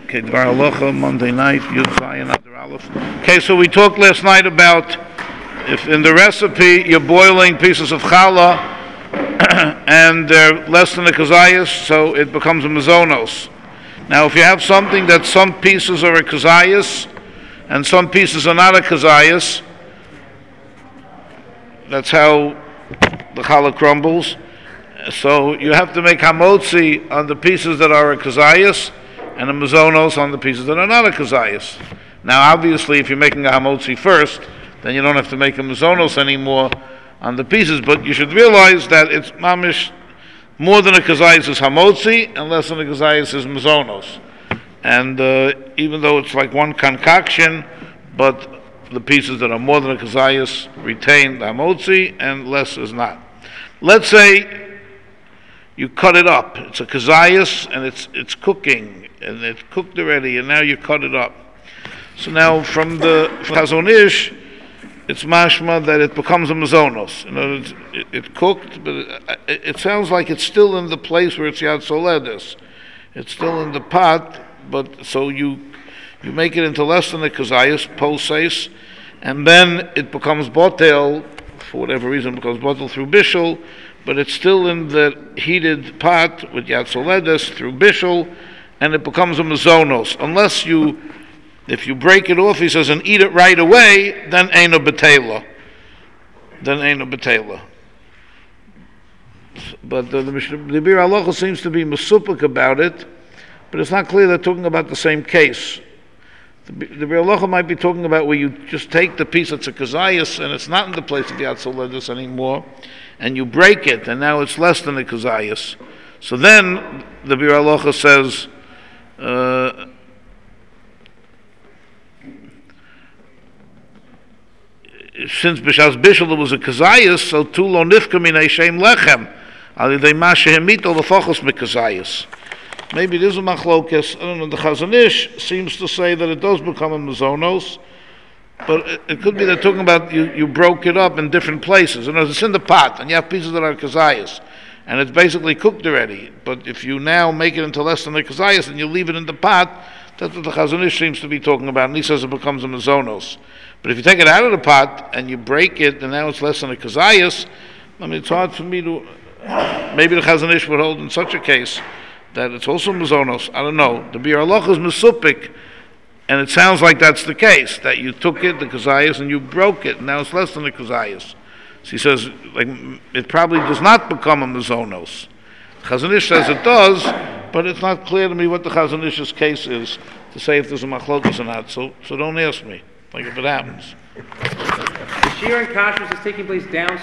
Okay, Dvar Halacha, Monday night, Yud Zayin Adar Aleph. Okay, so we talked last night about if in the recipe you're boiling pieces of challah and they're less than a kazayas, so it becomes a mazonos. Now, if you have something that some pieces are a kazayas and some pieces are not a kazayas, that's how the challah crumbles. So you have to make hamotzi on the pieces that are a kazayas and a mazonos on the pieces that are not a kazayas. Now, obviously, if you're making a hamotzi first, then you don't have to make a mazonos anymore on the pieces. But you should realize that it's mamish more than a kazayas is hamotzi and less than a kazayas is mazonos. And even though it's like one concoction, but the pieces that are more than a kazayas retain the hamotzi and less is not. Let's say you cut it up. It's a kazayas and it's cooking and it's cooked already, and now you cut it up. So now from the Chazon Ish, it's mashma that it becomes a mazonos. In other words, it cooked, but it sounds like it's still in the place where it's yad soledes. It's still in the pot, but so you make it into less than a kazayas, poses, and then it becomes botel, for whatever reason, it becomes botel through bishul, but it's still in the heated pot with yad soledes through bishul, and it becomes a mazonos. Unless if you break it off, he says, and eat it right away, then ain't a betela. But the Bir Halacha seems to be mesupik about it, but it's not clear they're talking about the same case. The Bir Halacha might be talking about where you just take the piece that's a kazayas and it's not in the place of Yad Soledus anymore, and you break it, and now it's less than a kazayas. So then the Bir Halacha says, since b'shas bishul was a kazayas, so tu lo nifka minei shem lechem alidei mashe hemito lefachos mikazayas. Maybe there's a machlokes. I don't know. The Chazon Ish seems to say that it does become a mazonos, but it could be they're talking about you broke it up in different places. And it's in the pot, and you have pieces that are kazayas, and it's basically cooked already. But if you now make it into less than a kazayas and you leave it in the pot, that's what the Chazon Ish seems to be talking about. And he says it becomes a mazonos. But if you take it out of the pot and you break it, and now it's less than a kazayas, I mean, it's hard for me to. Maybe the Chazon Ish would hold in such a case that it's also mazonos. I don't know. The Bir Halacha is mesupik, and it sounds like that's the case, that you took it, the kazayas, and you broke it, and now it's less than the kazayas. So he says, like, it probably does not become a mazonos. Chazon Ish says it does, but it's not clear to me what the Chazon Ish's case is to say if there's a machlokas or not. So don't ask me, like if it happens. The Shir and Kashrus is taking place down.